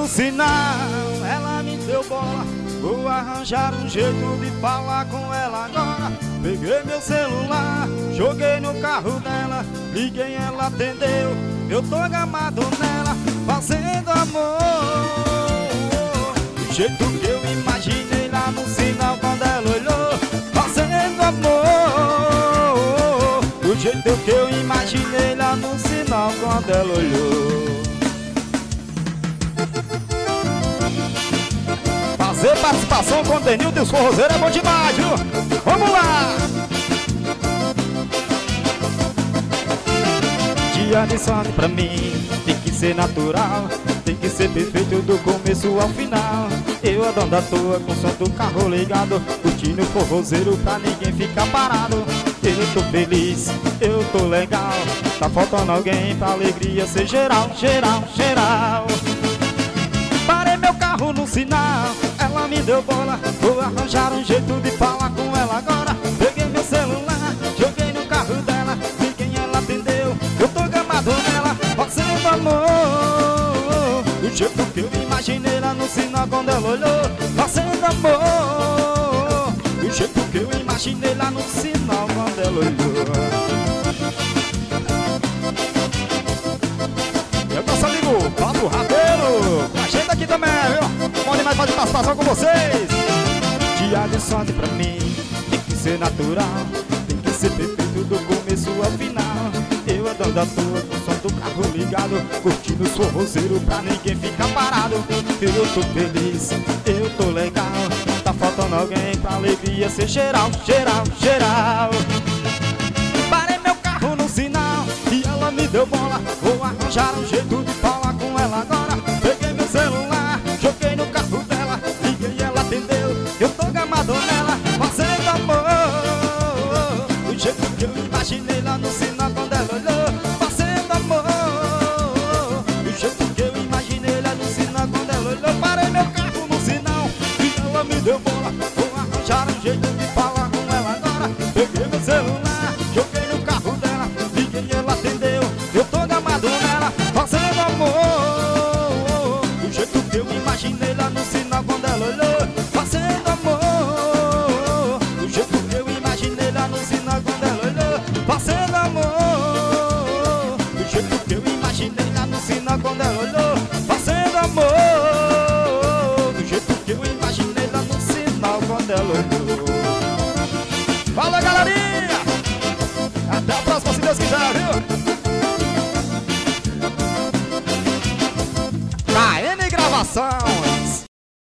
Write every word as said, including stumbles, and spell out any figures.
no sinal, ela me deu bola. Vou arranjar um jeito de falar com ela agora. Peguei meu celular, joguei no carro dela, liguei, ela atendeu. Eu tô gamado nela, fazendo amor do jeito que eu imaginei lá no sinal quando ela olhou. Fazendo amor do jeito que eu imaginei lá no sinal quando ela olhou. Fazer participação com o Denildo e os forrozeiros é bom demais, viu? Vamos lá! Dia de sono pra mim tem que ser natural, tem que ser perfeito do começo ao final. Eu andando à toa com o som do carro ligado, curtindo o forrozeiro pra ninguém ficar parado. Eu tô feliz, eu tô legal, tá faltando alguém pra alegria ser geral, geral, geral. Parei meu carro no sinal, ela me deu bola. Vou arranjar um jeito de falar com ela agora. Peguei meu celular, joguei no carro dela, liguei, ela atendeu. Eu tô gamado nela, fazendo amor do jeito que eu imaginei lá no sinal quando ela olhou. Fazendo amor do jeito que eu imaginei lá no sinal quando ela olhou. Eu nosso amigo Pablo Rabeiro com a gente aqui também, viu? Bom demais fazer participação com vocês. Dia de sorte pra mim tem que ser natural, tem que ser perfeito do começo ao final. Eu andando à toa com o som do carro ligado, curtindo o forrozeiro pra ninguém ficar parado. Eu tô feliz, eu tô legal, tá faltando alguém pra alegria ser geral, geral, geral. Parei meu carro no sinal e ela me deu bola. Vou arranjar um jeito de falar com ela agora. Peguei meu celular, joguei no carro dela, liguei e ela atendeu. Eu tô gamado nela, fazendo amor do jeito que eu imaginei lá no sinal quando ela olhou. Fazendo amor do jeito que eu imaginei lá no sinal quando ela olhou. Parei meu carro no sinal e ela me deu bola. Vou arranjar um jeito de falar com ela agora. Peguei meu celular, joguei no carro dela, liguei e ela atendeu. Eu tô gamado nela, fazendo amor do jeito que eu imaginei lá no sinal quando ela olhou. Fazendo amor do jeito que eu imaginei lá no sinal quando ela olhou. Fazendo amor do jeito que eu imaginei lá no sinal quando ela olhou. Fazendo amor do jeito que eu imaginei lá no sinal quando ela olhou. Fala, galerinha! Até a próxima, se Deus quiser, viu? K M Gravação.